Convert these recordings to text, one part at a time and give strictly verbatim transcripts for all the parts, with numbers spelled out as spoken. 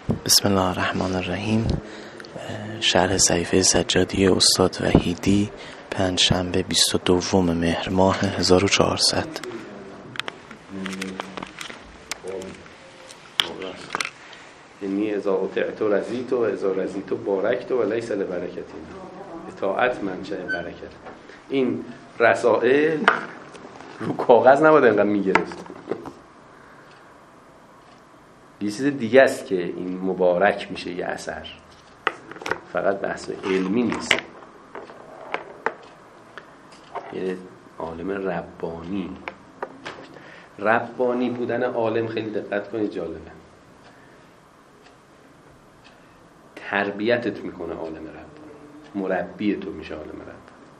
بسم الله الرحمن الرحیم. شرح صحیفه سجادی استاد وحیدی، پنجشنبه بیست و دوم مهر ماه هزار و چهارصد. اینی اذا اطعت رضیت و اذا رضیت بارکت و لیس لبرکتی، اطاعت منشأ برکت. این رسائل رو کاغذ نباید اینقدر میگرفت. یه چیز دیگه است که این مبارک میشه یه اثر، فقط بحث علمی نیست. یه عالم ربانی ربانی بودن عالم خیلی دقت کنید جالبه. تربیتت میکنه عالم ربانی، مربی تو میشه عالم ربانی.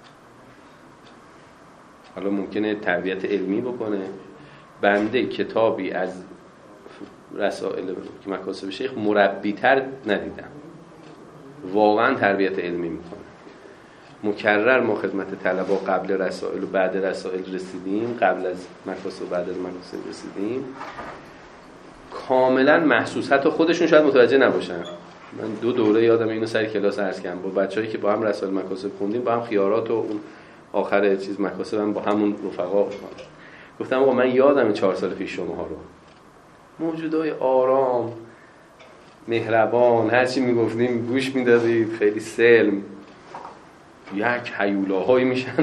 حالا ممکنه تربیت علمی بکنه. بنده کتابی از رسائل که مکاسب شیخ مربی تر ندیدم، واقعا تربیت علمی میکنه. مکرر ما خدمت طلبا قبل رسائل و بعد رسائل رسیدیم، قبل از مکاسب و بعد از مکاسب رسیدیم، کاملا محسوس. حتی خودشون شاید متوجه نباشن. من دو دوره یادم اینو سر کلاس عرض کردم با بچه‌ای که با هم رسائل مکاسب خوندیم، با هم خیارات و اون آخر چیز مکاسب هم با همون رفقا. گفتم آقا من یادم چهار سال پیش شماها رو، موجودای آرام، مهربان، هر چی میگفتیم گوش میدادید، خیلی سلم، یک هیولاهایی میشن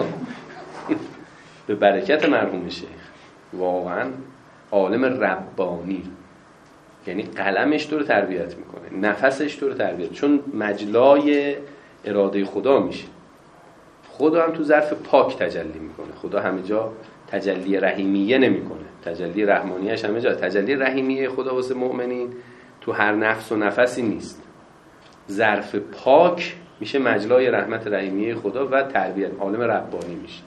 به برکت مرحوم شیخ. واقعا عالم ربانی، یعنی قلمش تو رو تربیت میکنه، نفسش تو رو تربیت، چون مجلای اراده خدا میشه. خدا هم تو ظرف پاک تجلی میکنه. خدا همه جا تجلی رحیمیه نمیکنه، تجلی رحمانیش همه جا. تجلی رحیمیه خدا واسه مؤمنین تو هر نفس و نفسی نیست. ظرف پاک میشه مجلای رحمت رحیمیه خدا و تربیت، عالم ربانی میشه.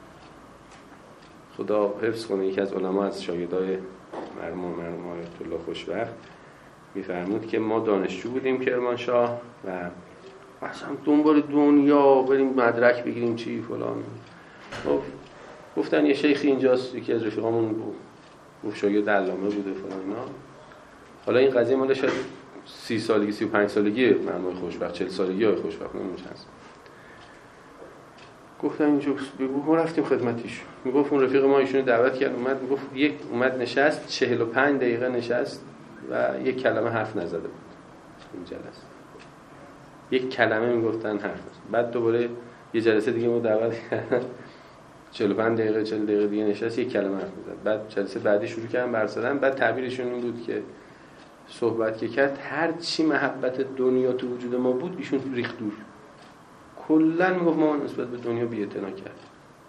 خدا حفظ کنه. یکی از علما از شاگردای مرحوم مرحوم آیت الله خوشبخت میفرمود که ما دانشجو بودیم کرمانشاه و اصلا دنبال دنیا بریم مدرک بگیریم چی فلان. خب گفتن یه شیخی اینجاست، یکی از رفیقامون گفت شاگرد علامه بوده فلان اینا. حالا این قضیه مال شاید سی سالگی سی و پنج سالگی مرحوم خوشبخت، چهل سالگی های خوشبخت نمیدونم چند. گفتن اینجا بگو. ما رفتیم خدمتیش. میگفت اون رفیق ما ایشونو دعوت کرد اومد، میگفت یک اومد نشست چهل و پنج دقیقه نشست و یک کلمه حرف نزده بود این جلسه. یک کلمه میگفتن حرف نزد. بعد دوباره یه جلسه دیگه ما دعوت کردن، چهل و پنج دقیقه چهل دقیقه دیگه نشست، یک کلمه حرف نزد. بعد جلسه بعدی شروع کردن برق زدن. بعد تعبیرشون این بود که صحبت که کرد هر چی محبت دنیا تو وجود ما بود ایشون ریخت دور. کلا میگفت ما نسبت به دنیا بی‌اعتنا کرد.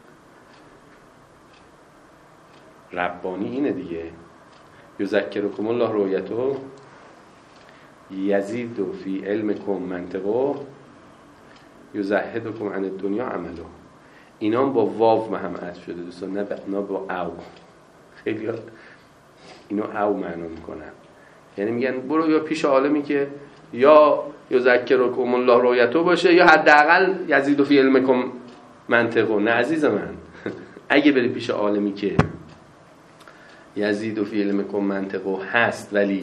ربانی اینه دیگه. یذکرکم الله رؤیته یزید فی علمکم منطقه یزهدکم عن الدنیا عمله. اینا با واو هم عطف شده دوستان، نه با, با او. خیلی اینا او معنا میکنن، یعنی میگن برو یا پیش عالمی که یا یذکرکم الله رؤیته باشه یا حداقل یزید فی علمکم منطقه. نه عزیز من، اگه بری پیش عالمی که یزید فی علمکم منطقه هست ولی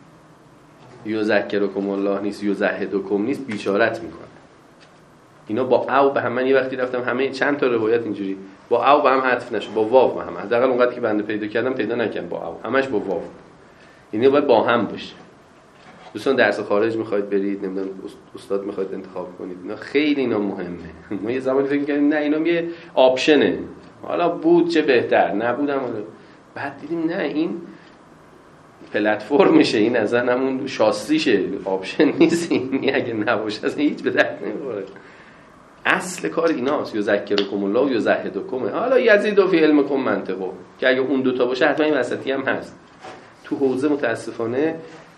یذکرکم الله نیست، یزهدکم نیست، بیچارت میکنه. اینا با او به هم. من یه وقتی رفتم همه چند تا روایت اینجوری با او به هم عطف نشه، با واو به هم. حداقل اونقدر که بنده پیدا کردم پیدا نکردم با او، همش با واو. اینا باید با هم باشه. دوستان درس خارج میخواید برید، نمیدونم استاد میخواید انتخاب کنید، اینا خیلی اینا مهمه. ما یه زمانی فکر می‌کردیم نه اینا یه آپشنه، حالا بود چه بهتر، نبودم حالا. بعد دیدیم نه این پلتفرمشه، این اصلا همون شاسیشه، آپشن نیست. این اگه نباشه اصلا هیچ به درد نمیخوره. اصل کار ایناست. یذکرکم الله و یزهدکم. حالا یزید فی علمکم منطقه که اگه اون دوتا باشه حتما این وسطی هم هست. تو حوزه متاسفانه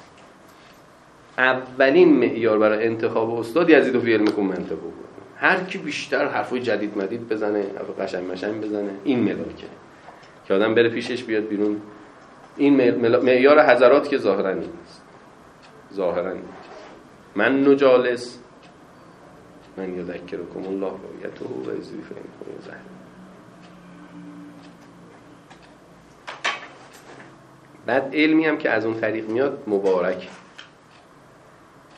اولین معیار برای انتخاب استاد یزید فی علمکم منطقه بود. هر کی بیشتر حرفای جدید مدید بزنه، حرف قشنگ مشنگ بزنه، این ملاکه که آدم بره پیشش بیاد بیرون. این معیار حضرات که ظاهرا نیست. ظاهرا من نجالس من یذکرکم الله رؤیته و یزید فی علمکم زهر. بعد علمی هم که از اون طریق میاد مبارک.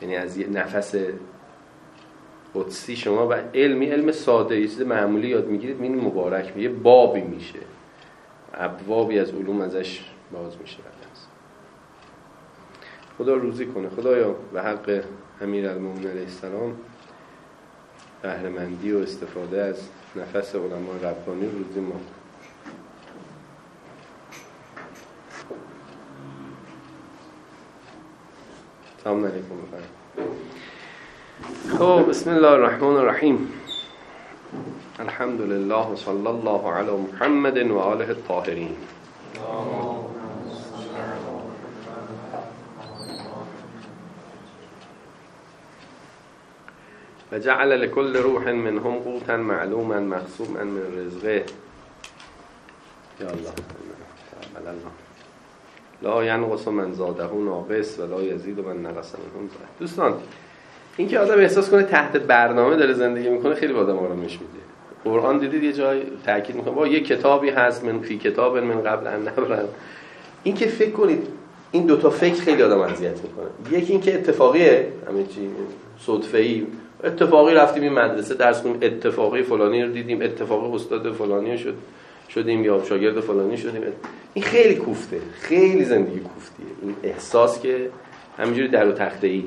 یعنی از یه نفس قدسی شما و علمی علم ساده یه چیز معمولی یاد میگیرید این مبارک یه بابی میشه، ابوابی از علوم ازش باز میشه. خدا روزی کنه. خدایا به حق امیرالمومنین علیه السلام بهره‌مندی و استفاده از نفس علمای ربانی روزی ما. سلام علیکم. خب بسم الله الرحمن الرحیم. الحمد لله و صلی الله علی محمد و آله الطاهرین. و جعل لكل روح منهم قوتا معلوما مقسوما من رزقه. یا الله لا ینقص من زاده ناقص و لا یزید من نقص منهم زاد. دوستان این که آدم احساس کنه تحت برنامه داره زندگی میکنه خیلی به آدم آرامش میده. قرآن دیدید یه جای تاکید میکنه با یه کتابی هست من فی کتاب من قبل ان نبرم. این که فکر کنید این دوتا فکر خیلی آدم اذیت میکنه. یکی این که اتفاقیه، همه چی صدفه‌ای، اتفاقی رفتیم این مدرسه درس کنیم، اتفاقی فلانی رو دیدیم، اتفاقی استاد فلانی شد شدیم یا شاگرد فلانی شدیم. این خیلی کوفته، خیلی زندگی کوفتیه. این احساس که همینجوری در و تخته‌ای.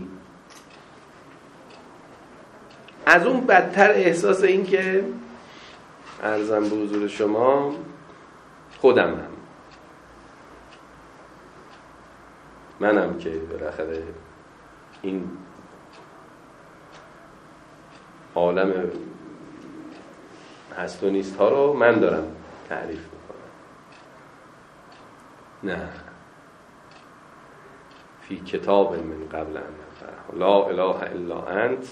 از اون بدتر احساس این که عرضم به حضور شما خودم هم منم که بالاخره این عالم هست و نیست ها رو من دارم تعریف میکنم. نه فی کتاب من قبل ان نبرأ لا اله الا انت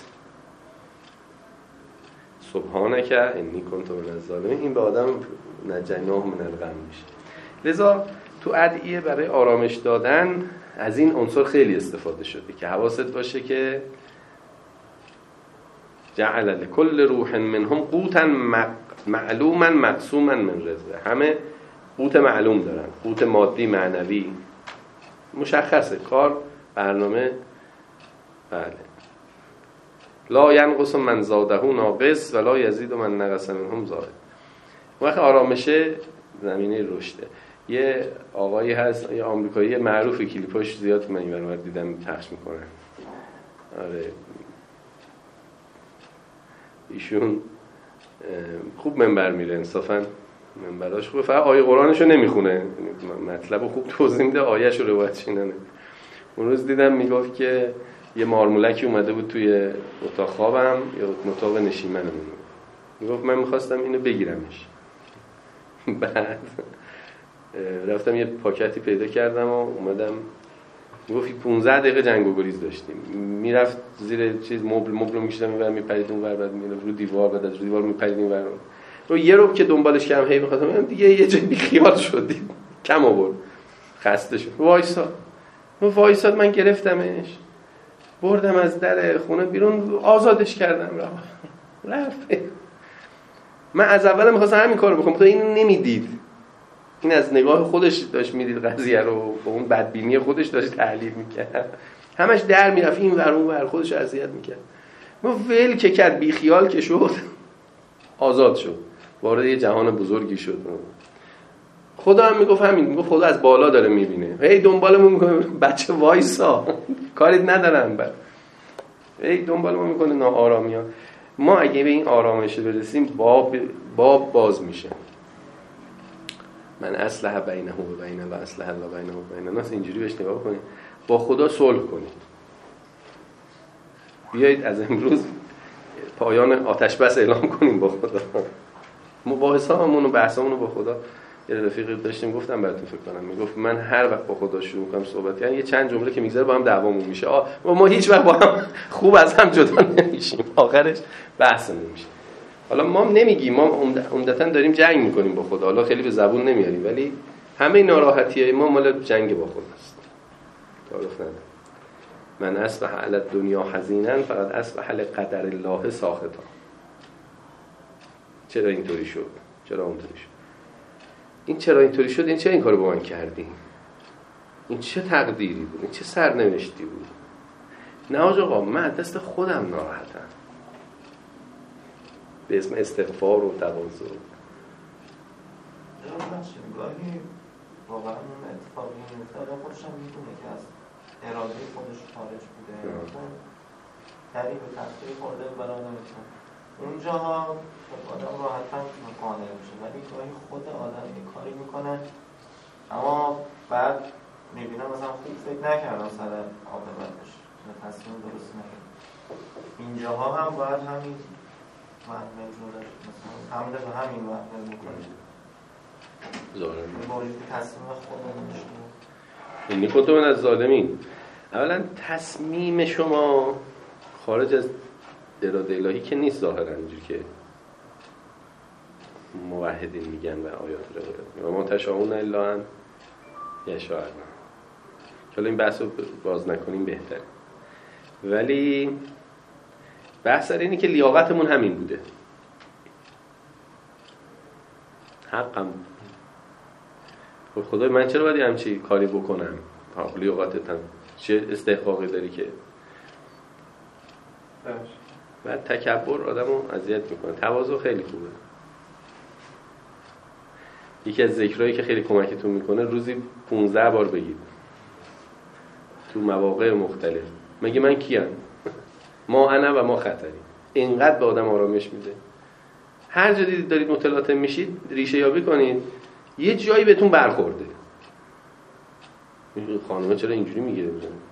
سبحانک انی کنت من الظالمین. این به آدم نجیناه من الغم میشه. لذا تو ادعیه برای آرامش دادن از این عنصر خیلی استفاده شده که حواست باشه که جعل لكل روح منهم قوتا معلوما مقسوما من رزقه. همه قوت معلوم دارن، قوت مادی معنوی مشخصه، کار برنامه. بله لا ینقص من زاده ناقص و لا یزید من نقص منهم زاد. وقتی آرامشه زمینه رشده. یه آقایی هست، یه آمریکایی معروفی کلیپاش زیاد من اینور دیدم پخش میکنن. آره ایشون خوب منبر میره، انصافا منبراش خوبه، فقط آیه قرآنشو نمیخونه، مطلبو خوب توضیح میده، آیه‌شو روایتش اینه. اون روز دیدم میگفت که یه مارمولکی اومده بود توی اتاق خوابم یا اتاق نشیمنم، میگفت من میخواستم اینو بگیرمش. بعد رفتم یه پاکتی پیدا کردم و اومدم، میگفت پانزده دقیقه جنگ و گریز داشتیم. میرفت زیر چیز مبل مبل می‌کشیدم اینور میپرید اونور، بعد میرفت رو دیوار، بعد از رو دیوار میپرید اینور. رو یه رو که دنبالش کردم هی می‌خواستم دیگه یه جای بی خیال شدیم، کم آورد، خسته شد. وایساد وایساد من گرفتمش، بردم از در خونه بیرون، آزادش کردم، رفت. من از اول می‌خواستم همین کارو بکنم، تو اینو نمیدید. این از نگاه خودش داشت میدید قضیه رو، با اون بدبینی خودش داشت تحلیل میکرد، همش در میرفت این ور اون ور، خودش اذیت میکرد. ما ول که کرد، بی خیال که شد، آزاد شد، وارد یه جهان بزرگی شد. خدا هم میگفت همین، میگفت خدا از بالا داره میبینه، هی دنبالمون میکنه، بچه وایسا کاریت ندارم، بعد هی دنبالمون میکنه ناآرامی ها. ما اگه به این آرامش برسیم باب باب باز میشه. من اصلح بینه و بین الله اصلح الله بینه و بین الناس. اینجوری بهش نگاه کنید، با خدا صلح کنید. بیایید از امروز پایان آتش بس اعلام کنیم با خدا. مباحثه‌مون و بحثمون با خدا. یه رفیقی داشتیم، گفتم براتون فکر کنم، میگفت من هر وقت با خدا شروع کنم صحبت کردن، یه چند جمله که میگذره با هم دعوامون میشه. آ ما هیچ وقت با هم خوب از هم جدا نمیشیم، آخرش بحث نمیشه. حالا ما نمیگیم، ما عمدتاً داریم جنگ میکنیم با خدا، حالا خیلی به زبون نمیاریم، ولی همه ناراحتیای ما مال جنگ با خداست. تعارف نداره. من اصبح علی الدنیا حزینا فقط اصبح لقدر الله ساخطا. چرا اینطوری شد؟ چرا اونطوری شد؟ این چرا اینطوری شد؟ این چرا این کارو با من کردی؟ این چه تقدیری بود؟ این چه سرنوشتی بود؟ نه آقا من دست خودم ناراحتم به اسم استغفار و تواضع. گاهی واقعا اون اتفاقی میفته آدم خودش هم میدونه که از اراده خودش خارج بوده، تری به تفسیر خورده بلا نمیتونه اونجاها آدم راحت‌تر قانع میشه، ولی گاهی خود آدم یه کاری میکنه اما بعد میبینم مثلا خوب فکر نکردم سر عاقبتش، تصمیم درست نگرفتم. اینجاها هم باید همین محمل رو داشت، مثلا حمله به همین محمل میکنه ظالمین با وجود تصمیم خودمون داشتیم. اینی کنتم من از ظالمین. اولا تصمیم شما خارج از اراده الهی که نیست ظاهرا، اینجوری که موحدین میگن و آیات روایات میگن ما تشاءون الا ان یشاء الله. حالا این بحث رو باز نکنیم بهتره، ولی بحث سر اینه که لیاقتمون همین بوده، حقم. خب خدای من چرا باید همچی کاری بکنم؟ لیاقتتم چه استحقاقی داری که؟ و تکبر آدمو اذیت میکنه. تواضع خیلی خوبه. یکی از ذکرهایی که خیلی کمکتون میکنه روزی پونزده بار بگید تو مواقع مختلف مگه من کیم؟ ما انا و ما خطری. اینقدر به آدم آرامش میده. هر جا دیدید دارید متلاطم میشید ریشه یابی کنید، یه جایی بهتون برخورده. خانومه چرا اینجوری میگه؟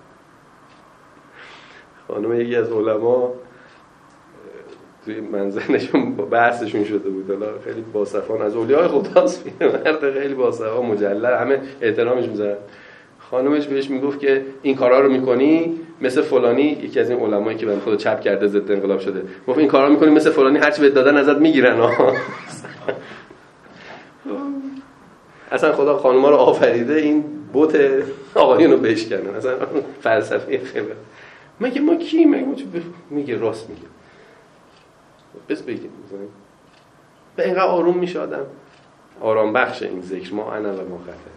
خانومه یکی از علما توی منزلشون بحثشون شده بود، حالا خیلی باصفان از اولیاء خداست، مرد خیلی باصفا مجلل، همه احترامش میذارن. خانومش بهش میگفت که این کارا رو میکنی مثل فلانی، یکی از این علمایی که بنده خدا چپ کرده ضد انقلاب شده، گفت این کارا رو میکنی مثل فلانی، هرچی بهت دادن ازت میگیرن ها. اصلا خدا خانوما رو آفریده این بت آقایون رو بشکنن، اصلا فلسفه خیلی. مگه ما کی؟ مگه ما چه میگه؟ راست میگه. بس بگیم مثلا به اینقدر آروم میشه آدم، آرام بخشه این ذکر ما انا و ما خطره.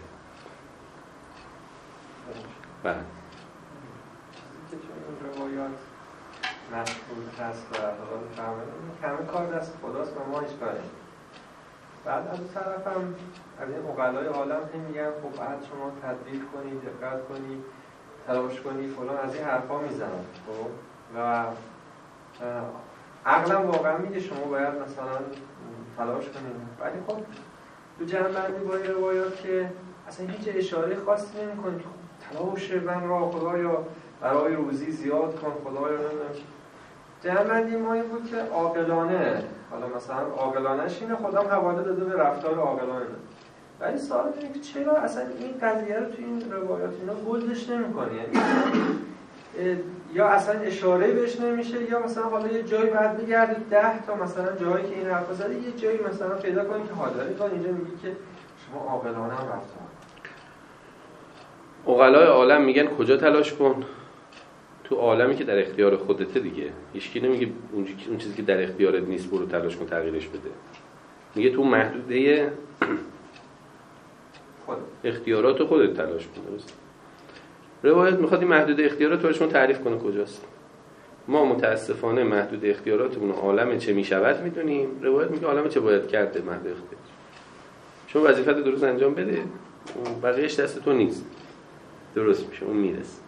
بله که چون روایات مشهور هست و حالا فهمیدیم همه کار دست خداست و ما هیچ کاری. بعد از طرف هم از این اقلای عالم هم میگن خب بعد شما تدبیر کنید، دقت کنید، تلاش کنید فلان، از این حرفا میزنن. خب و عقلم واقعا میگه شما باید مثلا تلاش کنید، ولی خب تو جمع‌بندی با این روایات که اصلا هیچ اشاره خاصی نمی‌کنه که تلاش من را خدایا برای روزی زیاد کن، خدایا نمیدونم. جمع‌بندی ما این بود که عاقلانه، حالا مثلا عاقلانه‌ش اینه خدام حواله داده به رفتار عاقلانه، ولی سوال اینه که چرا اصلا این قضیه رو تو این روایات اینا بولدش نمی‌کنی؟ یعنی یا اصلا اشاره بهش نمیشه، یا مثلا حالا یه جایی بعد میگردید ده تا مثلا جایی که این حرفا زده یه جایی مثلا پیدا کنید که حاضری کن اینجا میگی که شما عاقلانه هم رفتار. عقلای عالم میگن کجا تلاش کن؟ تو عالمی که در اختیار خودته دیگه. هیچکی نمیگه اون چیزی که در اختیارت نیست برو تلاش کن تغییرش بده. میگه تو محدوده خود اختیارات خودت تلاش کن. درست؟ روایت میخواد این محدوده اختیارات رو برشون تعریف کنه کجاست. ما متاسفانه محدوده اختیاراتمون عالم چه میشود میدونیم، روایت میگه عالم چه باید کرده محدوده اختیار. شما وظیفت درست انجام بده، بقیه‌اش دست تو نیست. درست میشه، اون میرسه.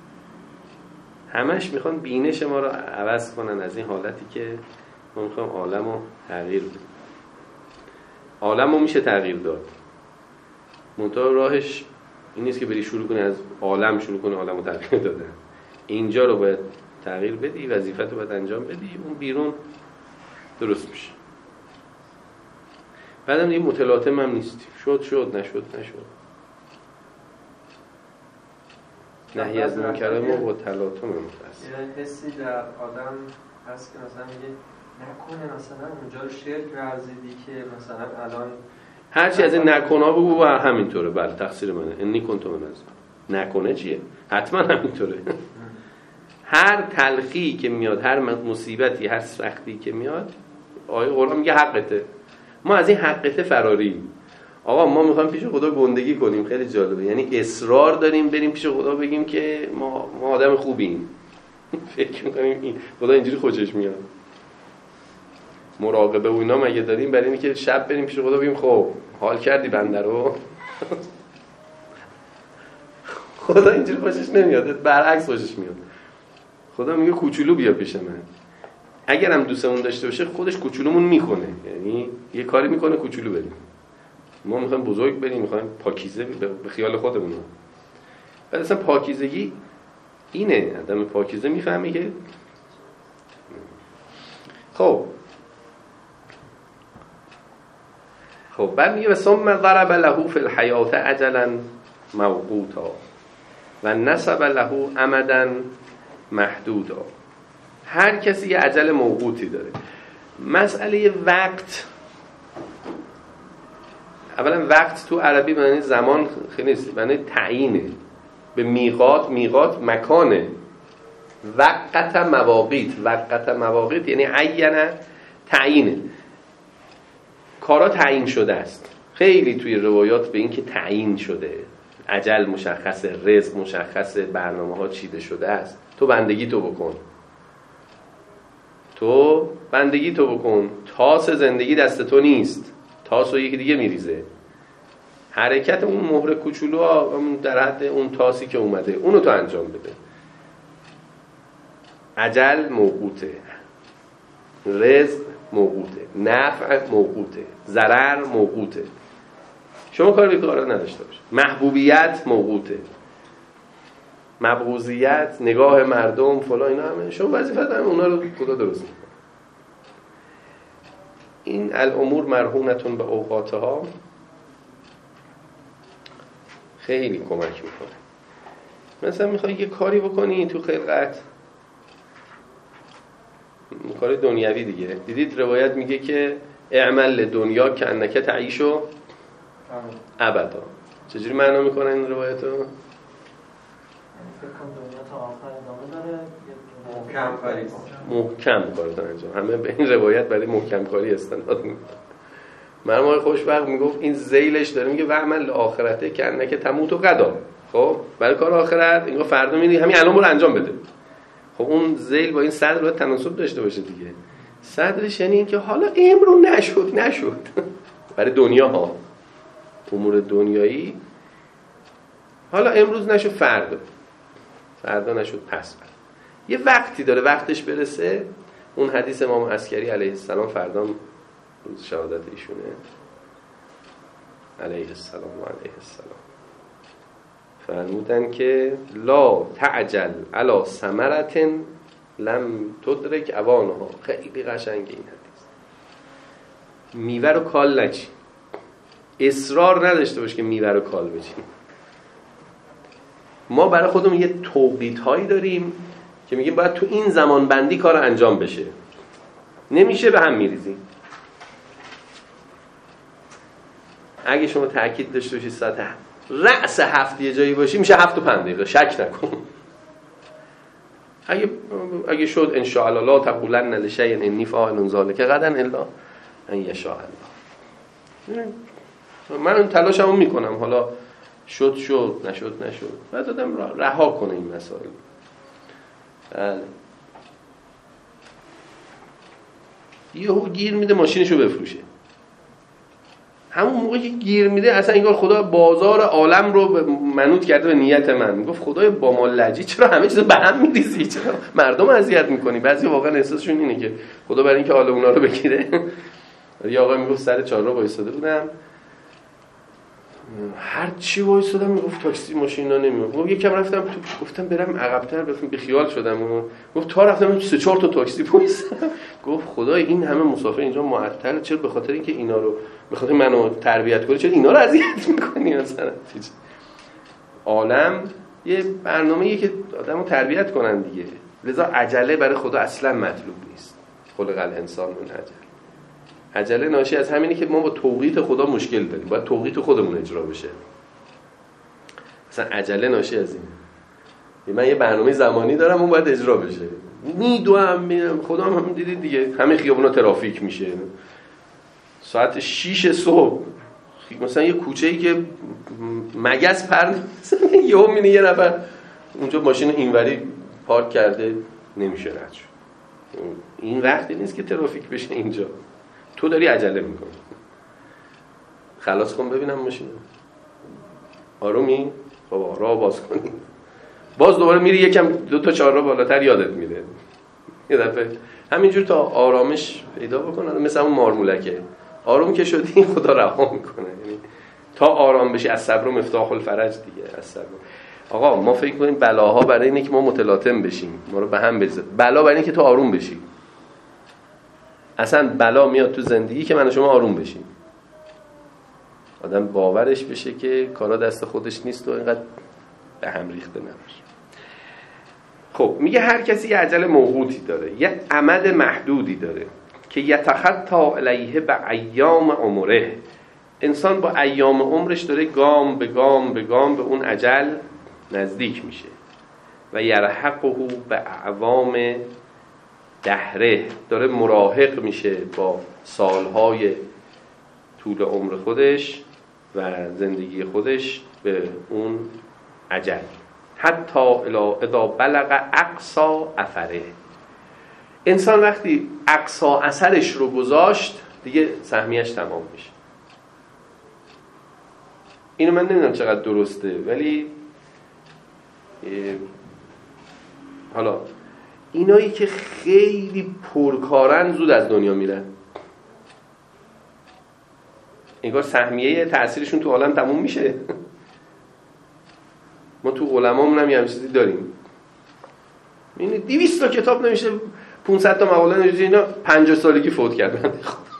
همش میخوان بینش ما رو عوض کنن از این حالتی که ما میخوام عالم رو تغییر بدیم. عالم رو میشه تغییر داد، منتها راهش این نیست که بری شروع کنی از عالم شروع کنی عالم رو تغییر دادن. اینجا رو باید تغییر بدی، وظیفت رو باید انجام بدی، اون بیرون درست میشه. بعدم دیگه متلاطم هم نیستی، شد شد نشد نشد. نهی از منکر ما با تلاطم متأسف. یه حسی در آدم هست که مثلا میگه نکنه مثلا اونجا رو شرک ورزیدی که مثلا الان هرچی از این نکنه بگو و همینطوره. بله تقصیر منه. انی کنتم من از نکنه چیه؟ حتما همینطوره. هر تلخی که میاد، هر مصیبتی، هر سختی که میاد، آیه قرآن میگه حقته. ما از این حقته فراریم. آقا ما میخوایم پیش خدا گندگی کنیم، خیلی جالبه. یعنی اصرار داریم بریم پیش خدا بگیم که ما ما آدم خوبیم. فکر میکنیم این خدا اینجوری خوشش میاد. مراقبه و اینا مگه داریم برای اینی که شب بریم پیش خدا بگیم خب حال کردی بنده رو؟ خدا اینجوری خوشش نمیاد، برعکس خوشش میاد. خدا میگه کوچولو بیا پیش من. اگرم دوستمون داشته باشه خودش کوچولومون میکنه، یعنی یه کاری میکنه کوچولو بریم. ما میخوایم بزرگ بریم، میخوایم پاکیزه به خیال خودمون. بعد اصلا پاکیزگی اینه، آدم پاکیزه میفهمه که خب خب بعد میگه ثم ضرب له فی الحیات اجلا موقوتا و نسب له امدا محدودا. هر کسی یه اجل موقوتی داره. مسئله وقت، اولا وقت تو عربی معنی زمان خیلی نیست، معنی تعیینه. به میقات، میقات مکانه. وقت مواقیت، وقت مواقیت یعنی عینه، تعیینه. کارا تعیین شده است. خیلی توی روایات به این که تعیین شده، اجل مشخصه، رزق مشخصه، برنامه ها چیده شده است. تو بندگی تو بکن، تو بندگی تو بکن. تاس زندگی دست تو نیست، تاس رو یکی دیگه میریزه. حرکت اون مهر کوچولو در حد اون تاسی که اومده اونو تو انجام بده. اجل موقوته، رزق موقوته، نفع موقوته، ضرر موقوته. شما کار به کارا نداشته باش. محبوبیت موقوته، مبغوضیت، نگاه مردم، فلان، اینا همه شما وظیفه دارن، اونا رو خدا درست میکنه. این الامور مرهونتون به اوقاتها خیلی کمک میکنه. مثلا میخوای یه کاری بکنی تو خلقت، کار دنیوی دیگه. دیدید روایت میگه که اعمل دنیا که انک تعیشو ابدا. چجوری معنا میکنه این روایتو؟ فکر کنم دنیا تا آخر ادامه داره، محکم کاری محکم کارتون انجام. همه به این روایت برای محکم کاری استناد میکنن. مرمای خوشبخت میگفت این ذیلش داره میگه و عمل آخرته که انک تموت و غدا. خب برای کار آخرت اینگاه فردا میری همین الان برو انجام بده. خب اون ذیل با این صدر باید تناسب داشته باشه دیگه. صدرش یعنی این که حالا امرو نشد نشد برای دنیا ها، امور دنیایی حالا امروز نشد فردا، فردا نشد پس فردا. یه وقتی داره وقتش برسه. اون حدیث امام عسکری علیه السلام فردا روز شهادت ایشونه علیه السلام و علیه السلام فرمودن که لا تعجل علی ثمرة لم تدرک اوانها. خیلی قشنگه این حدیث. میوه رو کال نچی، اصرار نداشته باش که میوه رو کال بچی. ما برای خودمون یه توقیت هایی داریم که میگیم باید تو این زمان بندی کار انجام بشه، نمیشه به هم میریزیم. اگه شما تأکید داشته باشید ساعت رأس هفت یه جایی باشی میشه هفت و پنج دقیقه، شک نکن. اگه اگه شد ان شاء الله لا تقولن لشیء انی فاعل ذلک غدا الا ان یشاء الله. من تلاشمو میکنم، حالا شد شد نشد نشد. بعد آدم رها کنه این مسائل. بله. یهو گیر میده ماشینشو بفروشه. همون موقعی که گیر میده اصلا انگار خدا بازار عالم رو منوط کرده به نیت من. میگفت خدای با ما لجی چرا همه چیزو به هم میریزی، چرا مردم اذیت میکنی؟ بعضی واقعا احساسشون اینه که خدا برای اینکه حال اونا رو بگیره. یه آقا میگفت سر چهارراه وایساده بودم، هر چی وایسادم میگفت تاکسی ماشینا نمیاد. گفت یکم رفتم تو، گفتم برم عقب‌تر، رفتم بی خیال شدم و گفت تا رفتم سه چهار تا تاکسی وایسادم. گفت خدای این همه مسافر اینجا معطل، چرا؟ به خاطر اینکه اینا رو به خاطر منو تربیت کنی، چرا اینا رو اذیت میکنی؟ مثلا عالم یه برنامه‌ایه که آدمو تربیت کنن دیگه. لذا عجله برای خدا اصلا مطلوب نیست. خلق الانسان من عجل. عجله ناشی از همینه که ما با توقیت خدا مشکل داریم، باید توقیت خودمون اجرا بشه. مثلا عجله ناشی از اینه، من یه برنامه زمانی دارم اون باید اجرا بشه. میدوام میرم، خدا هم, هم دیدید دیگه همه خیابونا ترافیک میشه ساعت شیش صبح. مثلا یه کوچه‌ای که مگس پرد مثلا یهو میبینی یه نفر اونجا ماشین اینوری پارک کرده، نمیشه رد شد. این وقتی نیست که ترافیک بشه اینجا، تو داری عجله میکنی. خلاص کن ببینم ماشین آرومی، بابا راه باز کنی، باز دوباره میری یکم دو تا چهار راه بالاتر یادت میره. یه دفعه همینجور تا آرامش پیدا بکنه، مثل اون مارمولکه، آروم که شدی خدا رها میکنه. یعنی تا آرام بشی، از صبر و مفتاح الفرج دیگه. از صبر. آقا ما فکر کنیم بلاها برای اینه که ما متلاطم بشیم، ما رو به هم بریزه. بلا برای اینه که تو آروم بشی. اصلا بلا میاد تو زندگی که من و شما آروم بشیم، آدم باورش بشه که کارا دست خودش نیست و اینقدر به هم ریخته نباشه. خب میگه هر کسی یه اجل موقوتی داره، یه امد محدودی داره که یتخطا علیه به ایام عمره. انسان با ایام عمرش داره گام به گام به گام به اون اجل نزدیک میشه. و یرحقه به اعوام دهره، داره مراهق میشه با سالهای طول عمر خودش و زندگی خودش به اون اجل. حتی اذا بلغ اقصا اثره. انسان وقتی اقصا اثرش رو گذاشت دیگه سهمیش تمام میشه. اینو من نمیدونم چقدر درسته، ولی حالا اینایی که خیلی پرکارن زود از دنیا میرن، انگار سهمیه تأثیرشون تو عالم تموم میشه. ما تو علمامون هم یه چیزی داریم، یعنی دویست تا کتاب نمیشه، پانصد تا مقاله نوشته، اینا پنجاه سالگی فوت کردن.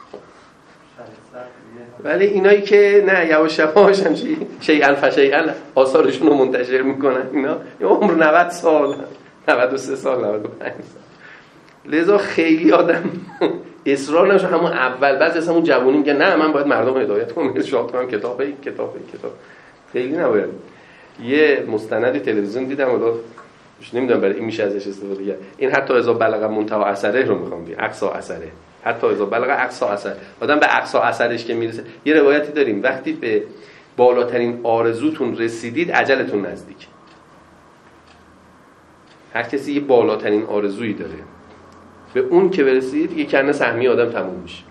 ولی اینایی که نه یواش یواش هم شیئا فشیئا آثارشون رو منتشر میکنن، اینا یه عمر نود سال، نود و سه سال، نود و پنج سال. لذا خیلی آدم اصرار نمیشه همون اول، بعضی از همون جوونی میگن نه من باید مردم رو هدایت کنم، ارشاد کنم، کتاب این کتاب این کتاب. خیلی نباید. یه مستندی تلویزیون دیدم، حالا نمیدونم برای این میشه ازش استفاده کرد. این حتی اذا بلغ منتهی اثره رو میخوام بگم، اقصا اثره. حتی اذا بلغ اقصا اثر، آدم به اقصا اثرش که میرسه. یه روایتی داریم وقتی به بالاترین آرزوتون رسیدید اجلتون نزدیک. هر کسی یه بالاترین آرزویی داره، به اون که برسید یه کنه سهمی آدم تموم میشه.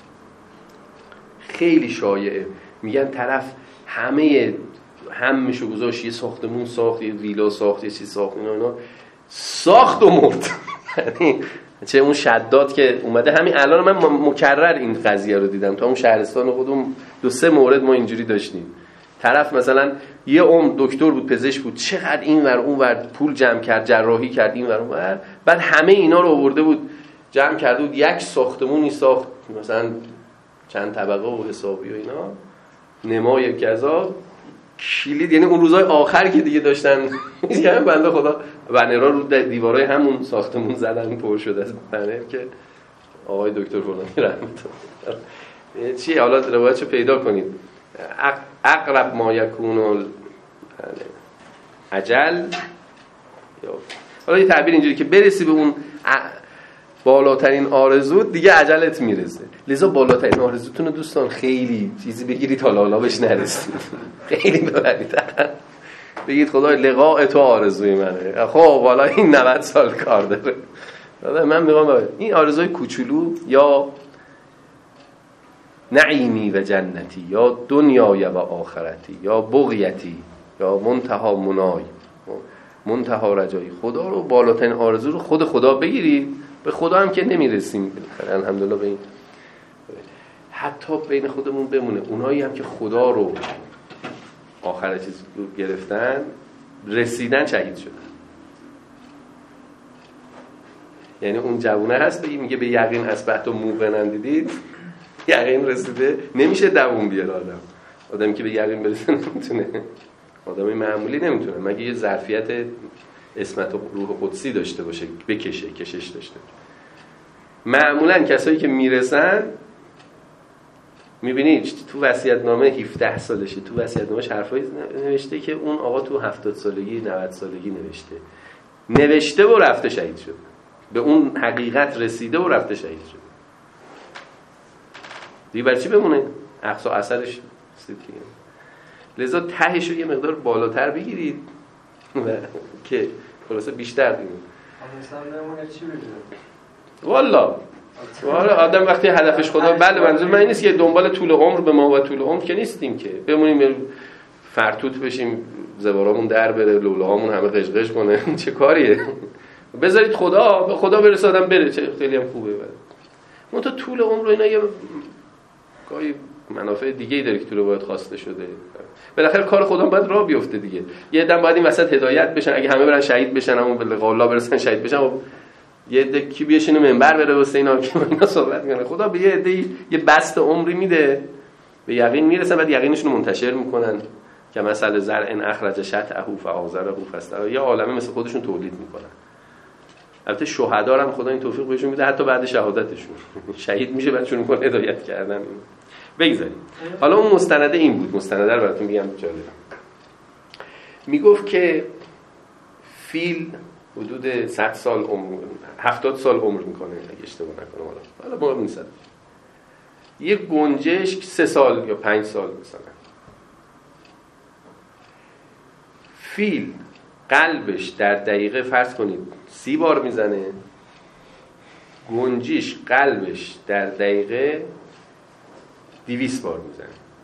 خیلی شایعه، میگن طرف همه همشو گذاشت، یه ساختمون ساخت، یه ویلا ساخت، یه چیز ساخت، اینا اینا ساخت و مرد. یعنی چه اون شداد که اومده، همین الان من مکرر این قضیه رو دیدم، تا اون شهرستان خودمون دو سه مورد ما اینجوری داشتیم. طرف مثلا یه عمر دکتر بود، پزشک بود، چقدر این ور اون ور پول جمع کرد، جراحی کرد این ور اون ور، بعد همه اینا رو آورده بود جمع کرده بود یک ساختمونی ساخت، مثلا چند طبقه و حسابی و اینا، نمای کذا، کلید. یعنی اون روزهای آخر که دیگه داشتن یعنی بنده خدا بنرها رو در دیوارای همون ساختمون زدن، پر شده از بنر که آقای دکتر فلانی رحمت الله. چی حالا روایتشو پیدا کنید. اقرب ما یکون اجل، حالا یه تعبیر اینجوری که برسی به اون بالاترین آرزو دیگه عجلت میرسه. لذا بالاترین آرزوتون رو دوستان خیلی چیزی بگیرید تا لالا بهش نرسید. خیلی ببرید بگید خدای لقاء تو آرزوی منه. خب والا این نود سال کار داره. من میگم این آرزوی کوچولو یا نعیمی و جنتی یا دنیای و آخرتی یا بغیتی یا منتها منای منتها رجایی، خدا رو بالاترین آرزو رو خود خدا بگیرید. به خدا هم که نمیرسیم بالاخره الحمدلله به این، حتی بین خودمون بمونه. اونایی هم که خدا رو آخر چیز رو گرفتن رسیدن شهید شدن. یعنی اون جوونه هست بگی میگه به یقین اصبحت و موقنن، دیدید یقین رسیده. نمیشه دووم بیاره آدم آدمی که به یقین برسه نمیتونه، آدمی معمولی نمیتونه، مگه یه ظرفیت اسمت و روح قدسی داشته باشه، بکشه، کشش داشته باشه. معمولا کسایی که میرسن میبینید تو وصیت‌نامه هفده سالشه، تو وصیت‌نامه‌اش حرفایی نوشته که اون آقا تو هفتاد سالگی نود سالگی نوشته نوشته و رفته شهید شد، به اون حقیقت رسیده و رفته شهید شد. دیگه برای چی بمونه؟ اقصا اثرش رسید دیگه. لذا تهش رو یه مقدار بالاتر بگیرید و که خلاصه بیشتر دیگه. مثلا نمونه چی بگیره والا والا آدم وقتی هدفش خدا، بله منظور من این نیست که دنبال طول عمر به ما و طول عمر که نیستیم که بمونیم فرتوت بشیم زبارامون در بره لوله‌هامون همه قشقش کنه چه کاریه؟ بذارید خدا به خدا برسه آدم بره، چه خیلی هم خوبه. بله من تو طول عمر و اینا یه گاهی منافع دیگه‌ای داره که تو رو باید خواسته شده. بالاخره کار خدا باید راه بیفته دیگه. یه عدم باید این وسط هدایت بشن، اگه همه برن شهید بشن همون به لقاء الله برسن شهید بشن، خب یه عده کی بیاشینه منبر بره واسه اینا که اینا صحبت کنه. خدا به یه عده یه بست عمری میده، به یقین میرسن، بعد یقینشون رو منتشر میکنن که مثلا زرع اخرج شطأه فآزره فاستوى، یه عالمه مثل خودشون تولید میکنن. البته شهدا هم خدا این توفیق بهشون میده حتی بعد شهادتشون شهید میشه بعد شروع کنه هدایت کردن. بگذاریم حالا اون مستنده این بود، مستنده رو براتون میگم جالب. میگفت که فیل حدود صد سال عمر، هفتاد سال عمر میکنه اگه اشتباه نکنم، حالا حالا ما می‌رسد. یه گنجشک سه سال یا پنج سال مثلا. فیل قلبش در دقیقه فرض کنید سی بار میزنه، گنجیش قلبش در دقیقه دویست بار میزنه.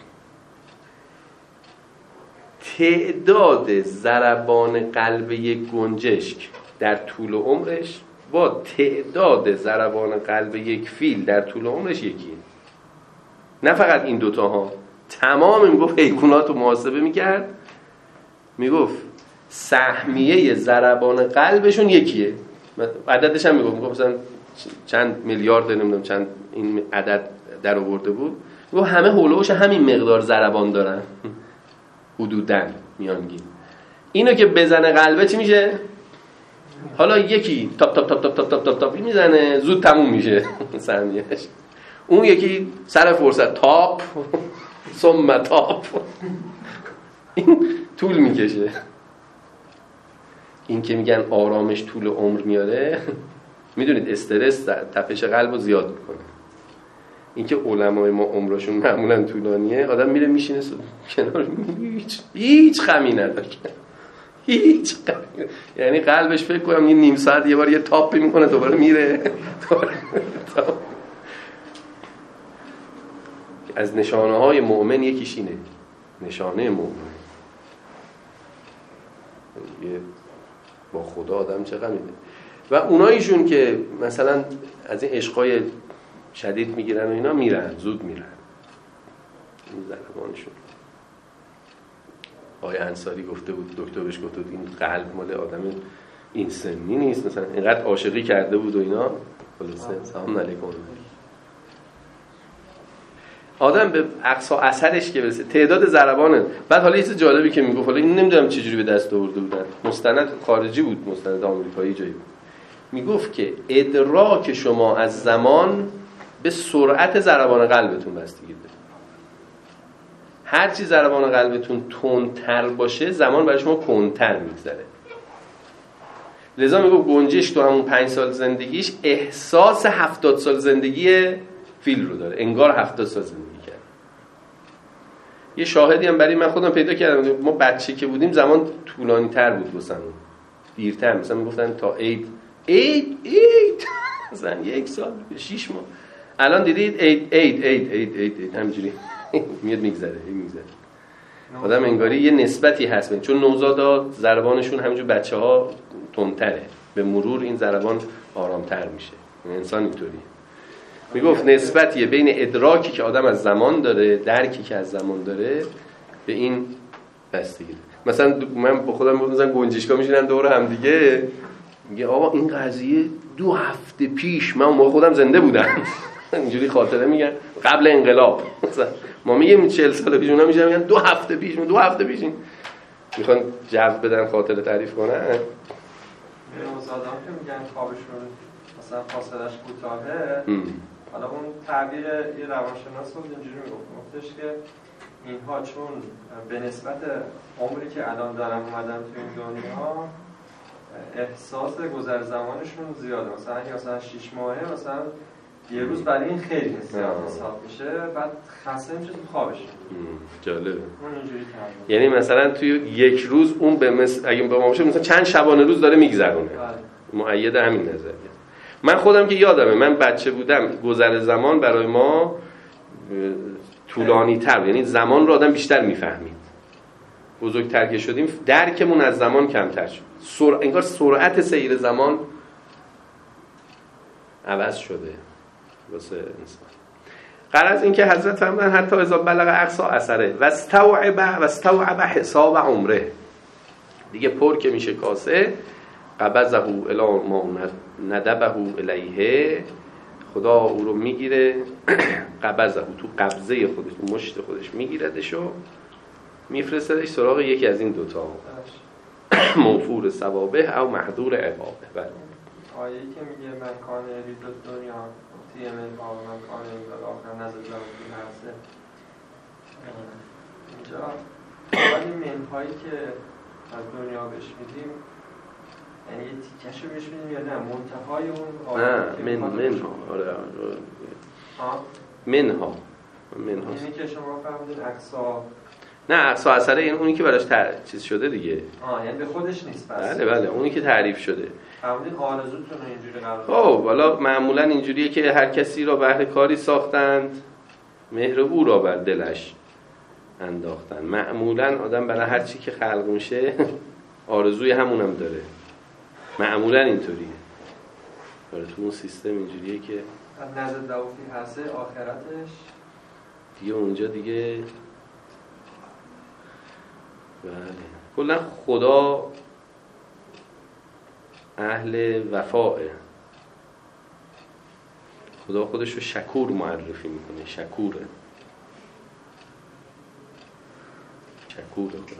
تعداد ضربان قلب یک گنجشک در طول عمرش با تعداد ضربان قلب یک فیل در طول عمرش یکیه. نه فقط این دوتا ها، تمام میگفت حیوانات رو محاسبه میکرد، میگفت سهمیه ضربان قلبشون یکیه. عددش هم میگفت، میگفت مثلا چند میلیارد نمیدونم چند این عدد در آورده بود، میگفت همه هولوش همین مقدار ضربان دارن حدوداً میانگین. اینو که بزنه قلبه چی میشه؟ حالا یکی تاپ تاپ تاپ تاپ تاپ تاپ تاپ میزنه زود تموم میشه سهمیه‌اش، اون یکی سر فرصت تاپ ثم تاپ، این طول میکشه. این که میگن آرامش طول عمر میاره، میدونید استرس تپش قلب رو زیاد میکنه. این که علمای ما عمرشون معمولا طولانیه، آدم میره میشینه کنار هیچ هیچ خمی نداره، هیچ خمی، یعنی قلبش فکر کنم یه نیم ساعت یه بار یه تاپی میکنه دوباره میره. از نشانه های مؤمن یکیش اینه، نشانه مؤمن یه با خدا آدم چقدر میده. و اوناییشون که مثلا از این عشقای شدید میگیرن و اینا میرن، زود میرن این ضربانشون. آقای انصاری گفته بود، دکتر بهش گفته بود این قلب مال آدم این سنی نیست، مثلا اینقدر عاشقی کرده بود و اینا. خلاصه سلام علیکم. آدم به اقصا اثرش که برسه تعداد ضربانه. بعد حالا یه چیز جالبی که میگفت، حالا این نمیدونم چجوری به دست آورده بودن، مستند خارجی بود، مستند آمریکایی جایی بود، میگفت که ادراک شما از زمان به سرعت ضربان قلبتون بستگی داره. هر چی ضربان قلبتون تندتر باشه زمان برای شما کندتر میگذره. لذا میگفت گنجش تو همون پنج سال زندگیش احساس هفتاد سال زندگی فیل رو داره، انگار هفتاد سال زندگی کرد. یه شاهدی هم برای من خودم پیدا کردم، ما بچه که بودیم زمان طولانی تر بود واسمون، دیرتر، مثلا میگفتن تا عید عید عید مثلا یک سال شش ماه. الان دیدید عید عید عید عید عید همینجوری میاد میگذره میگذره. آدم انگاری یه نسبتی هست، چون نوزادا ضربانشون همینجور بچه‌ها تندتره، به مرور این ضربان آرامتر میشه. انسان اینطوریه. میگفت نسبتیه بین ادراکی که آدم از زمان داره، درکی که از زمان داره، به این بستگی داره. مثلا من با خودم مثلا گنجشکا میشینن دور هم دیگه، میگه آقا این قضیه دو هفته پیش، من اون خودم زنده بودم اینجوری خاطره میگن، قبل انقلاب مثلا ما میگیم چهل سال پیش، اونا میگن دو هفته پیش، دو هفته پیش این میخوان جو بدن، خاطره تعریف کنن. نوزادان که میگن خوابشون مثلا فاصلش کوتاهه، حالا اون تعبیر یه روانشناس بود اینجوری میگفت، گفتش که اینها چون به نسبت عمری که الان دارن اومدن تو این دنیا احساس گذر زمانشون زیاده، مثلا اگه مثلا شش ماهه مثلا یه روز برای این خیلی زیاد حساب میشه، بعد خسته میشه تو خوابش. جالب. اون اینجوری تعبیر. یعنی مثلا توی یک روز اون به مثل اگه به ما باشه مثلا چند شبانه روز داره میگذرونه. مؤید همین نظریه. من خودم که یادمه من بچه بودم گذر زمان برای ما طولانی تر، یعنی زمان رو آدم بیشتر میفهمید. بزرگتر که شدیم درکمون از زمان کمتر شد. سر... انگار سرعت سیر زمان عوض شده واسه انسان. غرض این که حضرت فرمودن حتی اذا بلغ اقصا اثره و استوعب و استوعب حساب عمره، دیگه پر که میشه کاسه، قبضه الی ما ندبه الیه، خدا او رو میگیره، قبضه تو قبضه خودش، تو مشت خودش میگیردش و میفرستدش سراغ یکی از این دوتا، موفور ثوابه او محضور عقابه. بله آیه‌ای که میگه من کان یرید دنیا تیم القا من کان یرید آخر نزد زمان هسته، اینجا ولی منهایی که از دنیا بهش میدیم یعنی یه تیکشو بهش میدیم یا نه منتهای اون نه من منها آره منها منها اینی که شما فهمیدین اقصا نه اقصا اثره این اونی که براش تر... چیز شده دیگه. آه یعنی به خودش نیست پس. بله بله اونی که تعریف شده. فهمیدین آرزوتون رو اینجوری قرار دادن. خب حالا معمولا اینجوریه که هر کسی را بهر کاری ساختند مهر او را بر دلش انداختن. معمولا آدم برای هر چی که خلق میشه آرزوی همونم داره. معمولا اینطوریه. آره تو اون سیستم اینجوریه که نزد دوفی هسته آخرتش دیگه اونجا دیگه بله کلا خدا اهل وفائه. خدا خودش رو شکور معرفی میکنه. شکوره شکوره خدا.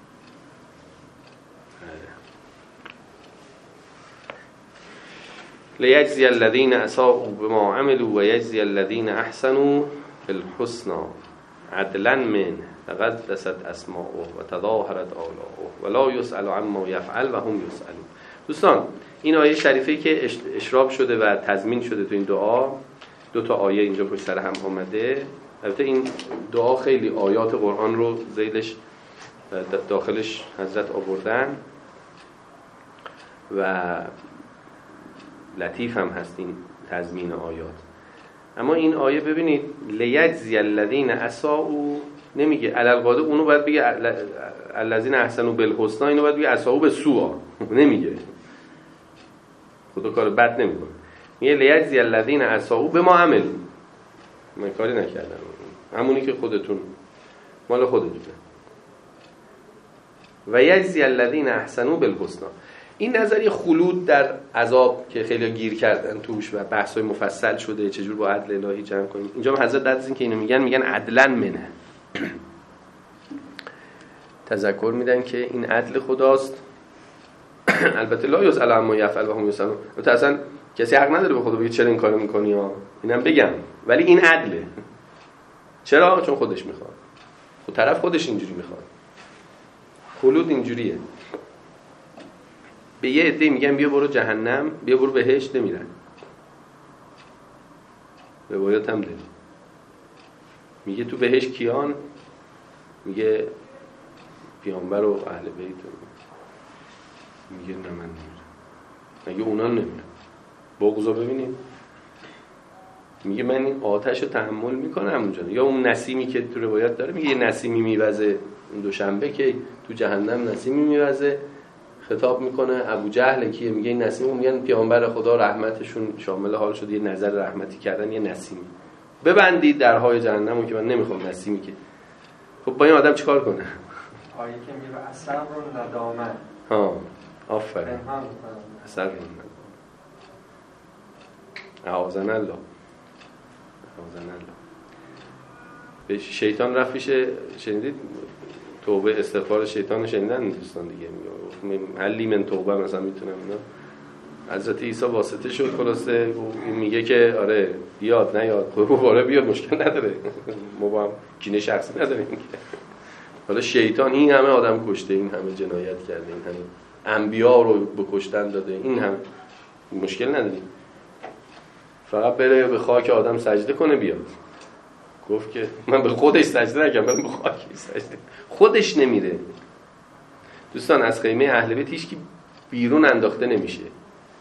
لیجزی الذین اساءوا بما عملوا و یجزی الذین احسنوا بالحسنى عدلا من تقدست اسماؤه و تظاهرت آلاؤه و لا یسأل عما یفعل و هم یسألون. دوستان این آیه شریفه‌ای که اشراب شده و تضمین شده تو این دعا، دو تا آیه اینجا پشت سر هم آمده. البته این دعا خیلی آیات قرآن رو ذیلش داخلش حضرت آوردن و لطیف هم هست این تضمین آیات. اما این آیه ببینید لیجزی الذین اساءوا نمیگه علالقاعده اونو باید بگه الذین احسنوا بالحسنی، اینو باید بگه اساءوا بالسوء. نمیگه خدا کار بد نمیکنه. میگه لیجزی الذین اساءوا بما عملوا، من کاری نکردم، همونی که خودتون مال خودتونه. و یجزی الذین احسنوا بالحسنی. این نظریه خلود در عذاب که خیلی گیر کردن توش و بحث‌های مفصل شده چجور با عدل الهی جمع کنیم، اینجا حضرت در این که اینو میگن میگن عدلا منه. تذکر میدن که این عدل خداست. البته لا یسأل عما یفعل و هم یسألون. البته اصلا کسی حق نداره به خدا بگه چرا این کارو میکنی ها، اینم بگم، ولی این عدله. چرا؟ چون خودش میخواد. خود طرف خودش اینجوری میخواد. خلود اینجوریه. به یه عده میگن بیا برو جهنم، بیا برو بهشت، نمیرن. روایات هم داره. میگه تو بهشت کیان؟ میگه پیامبر و اهل بیت. میگه نه من نمیرم. میگه اونا نمیرن. بغضو ببینیم. میگه من این آتش رو تحمل میکنم اونجا. یا اون نسیمی که تو روایات داره میگه یه نسیمی میوزه اون دوشنبه که تو جهنم نسیمی میوزه، خطاب میکنه ابو جهل کیه؟ میگه این نسیم. میگن پیامبر خدا رحمتشون شامل حال شد یه نظر رحمتی کردن یه نسیمی. ببندید درهای جهنمو که من نمیخوام نسیمی که. خب با این آدم چیکار کنه؟ آیه که میگه اثر رو ندامه. ها آفرین. اثر رو ندامه. اعاذنا الله. اعاذنا الله. به شیطان رفت پیش، شنیدید توبه استغفار شیطان شنیدن دوستان دیگه؟ میگه حلی من توبه مثلا میتونم اینا. حضرت عیسی واسطه شد خلاصه میگه که آره بیاد نیاد، خب آره بیاد مشکل نداره، ما با هم کینه شخصی نداریم. حالا شیطان این همه آدم کشته، این همه جنایت کرده، این همه انبیا رو به کشتن داده، این همه مشکل نداریم، فقط بره به خاک آدم سجده کنه بیاد. گفت که من به خودش سجده نکنم، من به خاکی سجده. خودش نمیره. دوستان از خیمه اهل بیت هیچ کی بیرون انداخته نمیشه.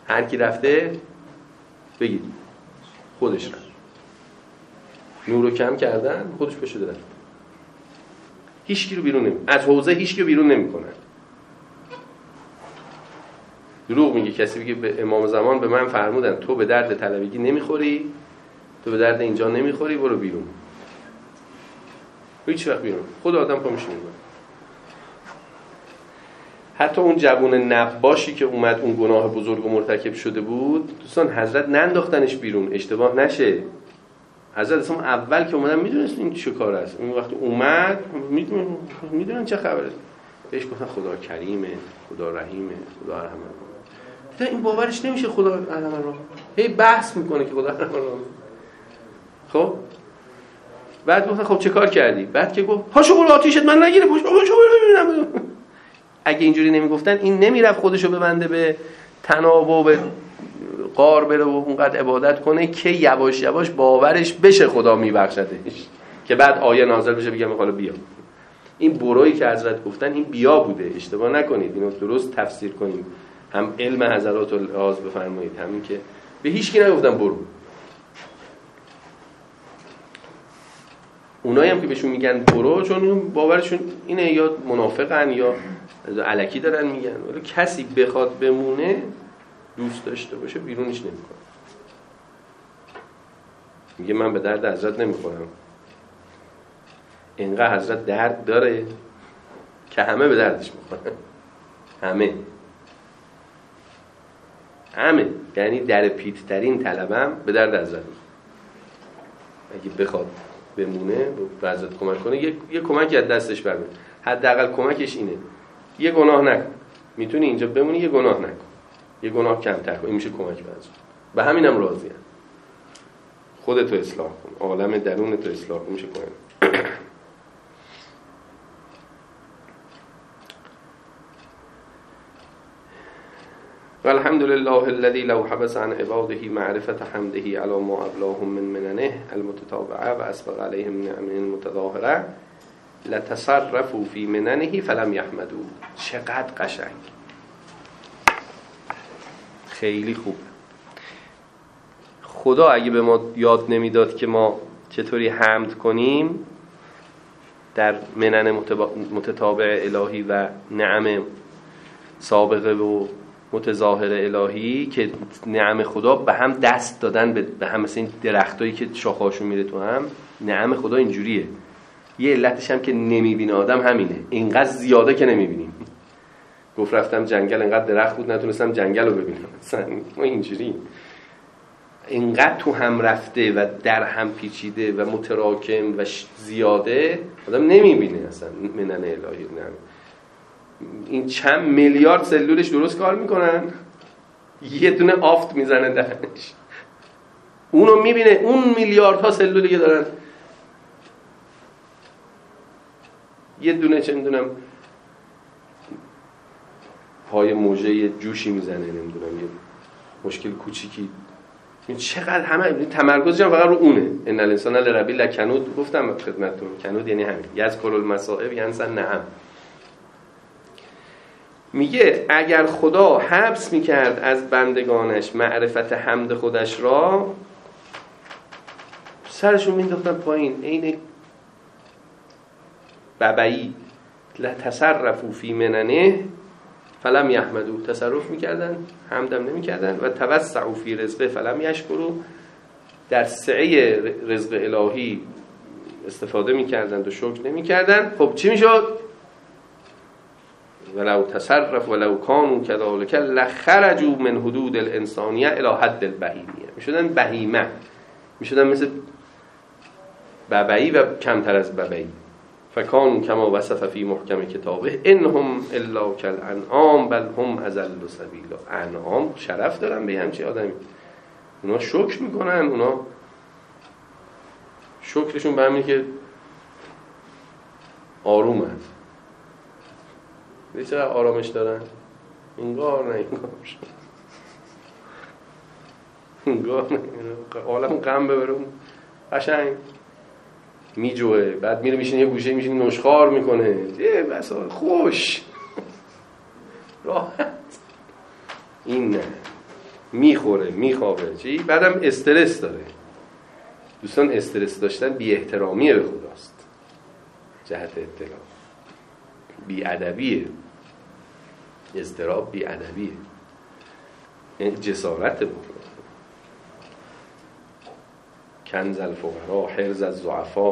هر کی رفته بگید خودش رفت، نور رو کم کردن، خودش بشه رفت. هیچ کی رو بیرون نمی از حوزه هیچ کی رو بیرون نمیکنن. دروغ میگه کسی بگه به امام زمان به من فرمودن تو به درد طلبگی نمیخوری، تو به درد اینجا نمیخوری، برو بیرون. هیچ وقت بیرون خود آدم پا میشه میره. حتی اون جوون نباشی که اومد اون گناه بزرگ و مرتکب شده بود، دوستان حضرت ننداختنش بیرون اشتباه نشه. حضرت اصلا اول که اومدن میدونست این چه کار است. اون وقت اومد میدونن میدونن چه خبره. بهش گفتن خدا کریمه، خدا رحیمه، خدا ارحمه. دیدن این باورش نمیشه خدا ارحمه رو. هی بحث میکنه که خدا ارحمه رو. خب بعد گفتن خب چه کار کردی؟ بعد که گفت پاشو برو آتیشت من نگیره، پاشو پاشو ببینم. اگه اینجوری نمیگفتن این نمیرفت خودشو ببنده به تناب و به غار بره و اونقدر عبادت کنه که یواش یواش باورش بشه خدا میبخشدش، که بعد آیه نازل بشه بگم حالا بیا. این برویی که حضرت گفتن این بیا بوده، اشتباه نکنید، اینو درست تفسیر کنیم. هم علم حضرات رو لحاظ بفرمایید، همین که به هیچ کی نگفتن برو. اونایی هم که بهشون میگن برو چون باورشون اینه یا منافقن یا الکی دارن میگن، ولی کسی بخواد بمونه دوست داشته باشه بیرونش نمیکنه. میگه من به درد حضرت نمیخورم. اینقدر حضرت درد داره که همه به دردش میخورن. همه همه یعنی در پیت‌ترین طلبم به درد حضرت میخوره. اگه بخواد بمونه به حضرت کمک کنه یه, یه کمکی از دستش برمیاد. حداقل کمکش اینه یه گناه نکن. میتونی اینجا بمونی یه گناه نکن، یه گناه کمتر کن. این میشه کمک به حضرت. به همینم راضیه. خودتو اصلاح کن، عالم درونتو اصلاح کن، میشه کمک. والحمد لله الذي لو حبس عن عباده معرفة حمده على ما أبلاهم من مننه المتتابعة وأسبغ عليهم نعمه المتظاهرة لتصرفوا في مننه فلم يحمدوا. چقدر قشنگ، خیلی خوب. خدا اگه به ما یاد نمیداد که ما چطوری حمد کنیم در منن متتابع الهی و نعم سابقه و متظاهر الهی که نعم خدا به هم دست دادن به هم، مثل این درختایی که شاخه‌هاشون میره تو هم، نعم خدا اینجوریه. یه علتش هم که نمیبینه آدم همینه، اینقدر زیاده که نمیبینیم. گفت رفتم جنگل اینقدر درخت بود نتونستم جنگل رو ببینم. مثلا ما اینجوری اینقدر تو هم رفته و در هم پیچیده و متراکم و زیاده آدم نمیبینه اصلا منن الهی. نعم این چند میلیارد سلولش درست کار میکنن، یه دونه آفت میزنه درش، اونو میبینه اون میلیاردها سلولی که دارن یه دونه چه میدونم پای موجه جوشی میزنه، نمیدونم یه مشکل کوچیکی. این چقدر همه تمرکزش فقط رو اونه. ان الانسان لربی لکنود. گفتم خدمتتون کنود یعنی همین یذکر المصائب ینسی نعم. میگه اگر خدا حبس میکرد از بندگانش معرفت حمد خودش را، سرشون مینداختن پایین عین ببعی. لتصرفوا فی مننه فلم یحمدوا. تصرف میکردن حمدم نمیکردن. و توسعوا فی رزقه فلم یشکروا. در سعه رزق الهی استفاده میکردن و شکر نمیکردن. خب چی میشد؟ ولو تصرف ولو کانوا كذلك لخرجوا من حدود الانسانیه الى حد البهیمیه. میشدن بهیمه، میشدن مثل ببعی و کمتر از ببعی. فکانوا کما وصف فی محکم کتابه انهم الا کالانعام بل هم اضل سبیلا. انعام شرف دارن به همچین آدمی. اونا شکر میکنن، اونا شکرشون به همینه که آرومه. دیگه چقدر آرامش دارن؟ انگار نه انگار انگار نه عالم غم ببرون قشنگ میجوه. بعد میره میشینه یه گوشه میشینه نشخوار میکنه. یه بسا خوش راحت. این نه میخوره میخوابه چی، بعدم استرس داره. دوستان استرس داشتن بی احترامیه به خداست، جهت اطلاع بی ادبیه، اضطراب بی ادبیه، یعنی جسارت بود. کنز الفقراء حرز الضعفاء،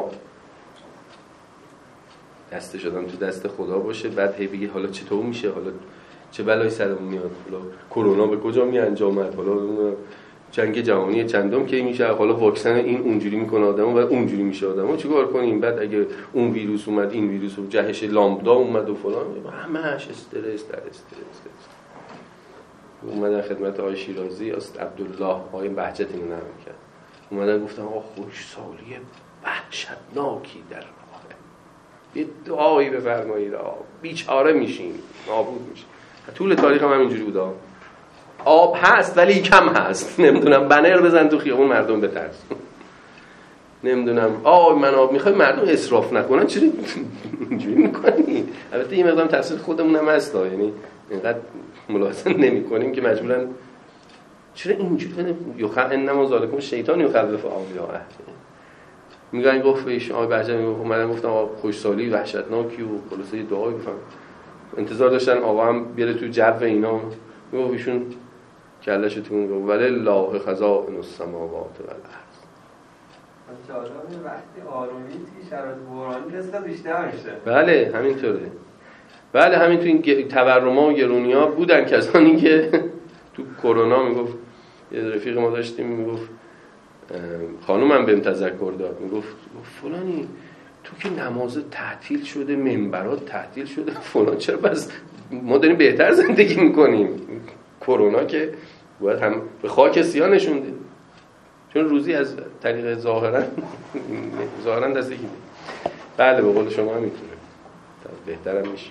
دست شدن تو دست خدا باشه، بعد هی بگی حالا چطور میشه، حالا چه بلایی سرمون میاد، حالا کرونا به کجا می انجامد، حالا جنگ جهانی چندم کی میشه، حالا واکسن این اونجوری میکنه آدمو و اونجوری میشه آدمو، چیکار کنیم؟ بعد اگه اون ویروس اومد، این ویروس و جهش لامدا اومد و فلان، همش استرس در استرس. اومدن خدمت آقای شیرازی، است عبدالله آقای بهجت اینو نرم کرد، اومدن گفتن آقا خشکسالی وحشتناکی در راهه، یه دعایی بفرمایید، بیچاره میشیم، نابود میشیم. طول تاریخ هم همینجوری بوده، آب هست ولی کم هست، نمیدونم بنر بزن تو خیابون مردم بترس، نمیدونم آه من آب میخوای مردم اسراف نکنن، چرا اینجوری میکنی؟ البته این مقدار تفسیر خودمون هم هست، یعنی اینقدر ملاحظه نمی‌کنیم که مجبورن چرا اینجوری یخ انما ذالکم شیطان یخوف اولیاءه. میگن گفت ایش آقای بهجت میگفت اومدن گفتم آقا خوشسالی وحشتناکی و خلاصه دعایی بفهم، انتظار داشتن آقا هم بیاره تو جو اینا، میگفت ایشون کله‌ش تو میگفت ولله خزائن السماوات والارض. جالبه وقتی آرومی توی شرایط بحرانی رسد بیشتر میشه. بله همینطوره. بله همین تو این تورم‌ها و گرونی‌ها بودن کسانی که تو کرونا میگفت، یه رفیق ما داشتیم میگفت، خانومم بهم تذکر داد، میگفت فلانی تو که نماز تعطیل شده، منبرات تعطیل شده فلان، چرا بس ما داریم بهتر زندگی میکنیم؟ کرونا که باید هم به خاک سیاه نشونده، چون روزی از طریق ظاهرا ظاهرا دست یکی. بله به قول شما همینطوره، بهترم میشه.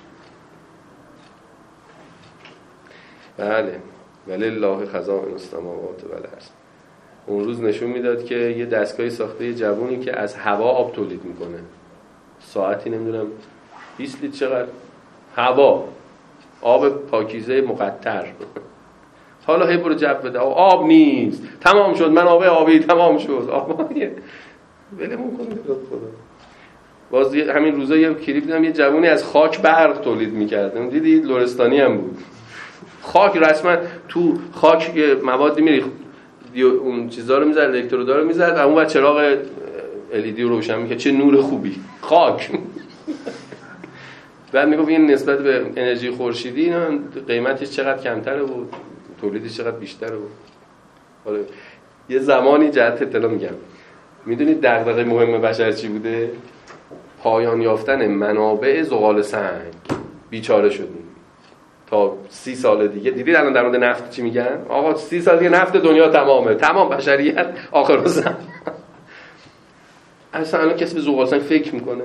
بله ولله خزائن السماوات والارض. اون روز نشون میداد که یه دستگاهی ساخته یه جوونی که از هوا آب تولید میکنه، ساعتی نمیدونم بیست لیتر چقدر هوا، آب پاکیزه مقطر. حالا هی برو جب بده آب نیست، تمام شد، من آب آبی تمام شد، آبایه ولمون کن خدا. باز همین روزا یه کلیپ دیدم یه جوونی از خاک برق تولید میکرد، دیدید؟ لرستانی هم بود. خاک رسما تو خاک موادی میریخت، اون چیزا رو میزد، الکترودا رو میزد، اون بعد چراغ ال ای دی رو روشن میکرد، چه نور خوبی، خاک. بعد میگفت این نسبت به انرژی خورشیدی اینا قیمتش چقدر کمتره بود، تولیدش چقدر بیشتره بود. حالا یه زمانی جهت اطلاع میگم، میدونید دغدغه مهم بشر چی بوده؟ پایان یافتن منابع زغال سنگ. بیچاره شدیم تا سی سال دیگه. دیدید الان در مورد نفت چی میگن؟ آقا سی سال دیگه نفت دنیا تمامه، تمام بشریت آخر الزمان. اصلا الان کسی به زغال سنگ فکر میکنه؟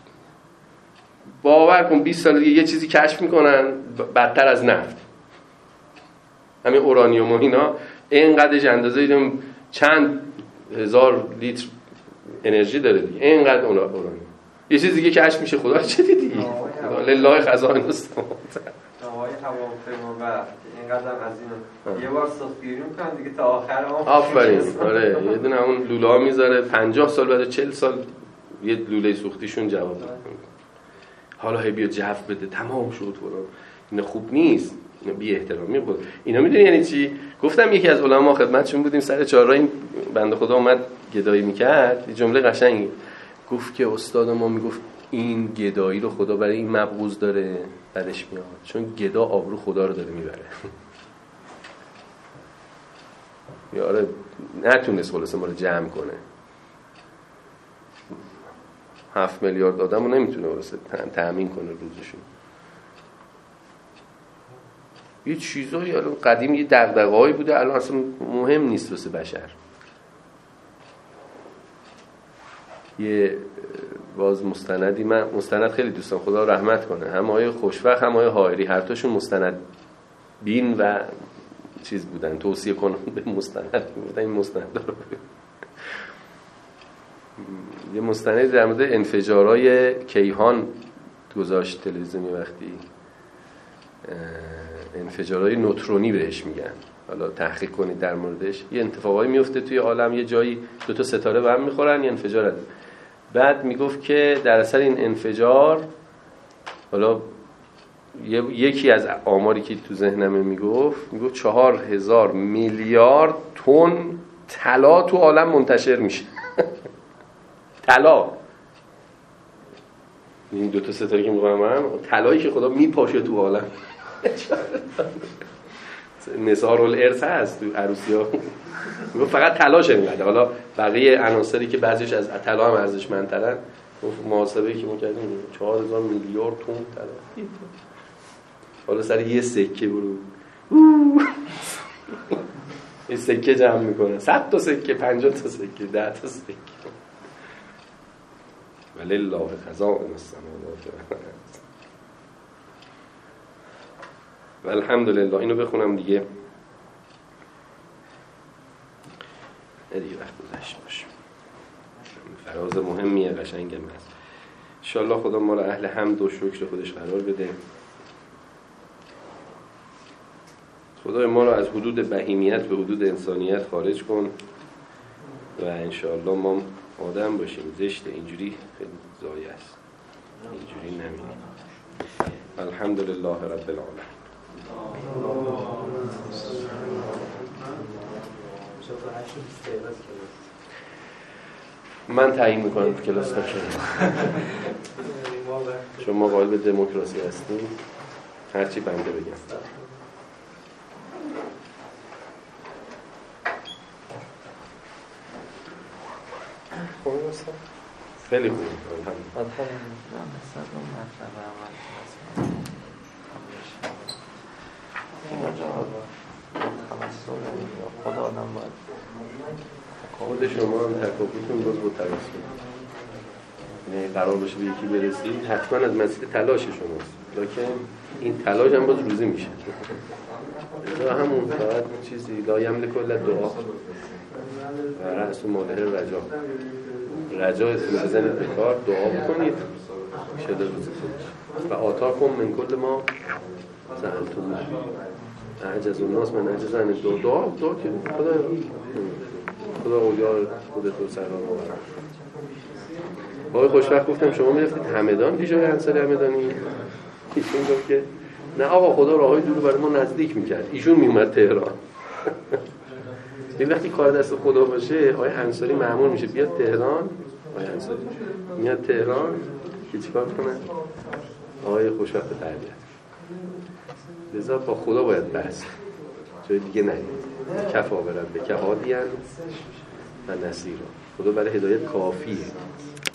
باور کن بیست سال دیگه یه چیزی کشف میکنن بدتر از نفت. همین اورانیوم و اینا اینقدرش اندازه دیدم چند هزار لیتر انرژی داره دیگه، اینقدر اورانیوم. یه چیز دیگه کشف میشه، خدا چه دیدی؟ لله خزائن السماوات. هوای هواپیما و اینقدر از اینو یه بار سوسگیری میکنن دیگه تا آخر عمر. آفرین. آره یه دونه اون لوله ها میذاره، پنجاه سال بعد چهل سال یه لوله سوختیشون جواب میده. حالا هی بیا جو بده تمام شد برو. این خوب نیست، این بی احترامی بود. اینا میدونی یعنی چی؟ گفتم یکی از علما خدمتشون بودیم سر چهارراه، این بنده خدا اومد گدایی میکرد، یه جمله قشنگی گفت که استاد ما میگفت این گدایی رو خدا برای این مبغوض داره بعدش میاد، چون گدا آبرو خدا رو داره میبره. یاره نتونست خلاصه ما رو جمع کنه، هفت میلیارد آدم رو نمیتونه خلاصه تأمین کنه روزشون. یه چیزایی الان قدیم یه دغدغه‌ای بوده، الان اصلا مهم نیست واسه بشر. یه باز مستندی، من مستند خیلی دوستم خدا رحمت کنه، هم آقای خوشوقت هم آقای حائری، هر تاشون مستند بین و چیز بودن، توصیه کنن به مستند بودن. این مستند رو یه مستندی در مورد انفجارهای کیهان گذاشت تلویزیونی، وقتی انفجارهای نوترونی بهش میگن، حالا تحقیق کنید در موردش، یه اتفاقایی میفته توی عالم، یه جایی دو تا ستاره به هم میخورن، یه انفجار هست. بعد میگفت که در اثر این انفجار، حالا یکی از آماری که تو ذهنمه میگفت میگفت چهار هزار میلیارد تن طلا تو عالم منتشر میشه. طلا، این دو تا ستاره که میگم من، طلایی که خدا میپاشه تو عالم. نثار الارث هست تو عروسی‌ها، میگفت فقط طلاش اینقدر، حالا بقیه عناصری که بعضیش از طلا هم ارزشمندترن، محاسبه‌ای که ما کردیم چهار هزار میلیارد تن طلا. حالا سر یه سکه برو یه سکه جمع میکنه، صد تا سکه، پنجاه تا سکه، ده تا سکه. ولله خزائن السماوات والارض. والحمدلله. اینو بخونم دیگه، دیگه وقت گذشت باشه. فراز مهمیه، قشنگم هست. انشالله خدا ما رو اهل حمد و شکر خودش قرار بده. خدای ما رو از حدود بهیمیت به حدود انسانیت خارج کن و انشالله ما آدم باشیم. زشته اینجوری، خیلی ضایع است، اینجوری نمی‌ریم. الحمدلله رب العالمین. من تعیین میکنم تو کلاس باشه. شما قائل به دموکراسی هستین، هرچی بنده بگم. خیلی خوب. خدا آدم باید خود شما هم تکاپوتون باز با توسل، یعنی قرار باشه به یکی برسید حتما از مسیر تلاش شماست، لکن این تلاش هم باز روزی میشه. ازا همون فقط چیزی لا یملک الا دعا و رأس ماله رجا، رجایتون بزنید به کار، دعا بکنید شده روزی کنید. و آتاکم من کل ما سألتم اعجز الناس من اعجز عن الدعا. دعا دعا که خدا خدا اولیاء خودت رو سران آورد. آقای خوشبخت گفتم شما میرفتید همدان پیش آقای انصاری همدانی؟ ایشون گفت که نه آقا خدا راههای دور برای ما نزدیک میکرد، ایشون میومد تهران. این وقتی کار دست خدا باشه آقای انصاری مأمور میشه بیاد تهران، آقای انصاری میاد تهران که چیکار کنه؟ آقای خوشبخت تربیت. لذا با خدا باید بحث، جای دیگه نگید. کفا برد به کهادیان و نصیرا. خدا برای هدایت کافیه.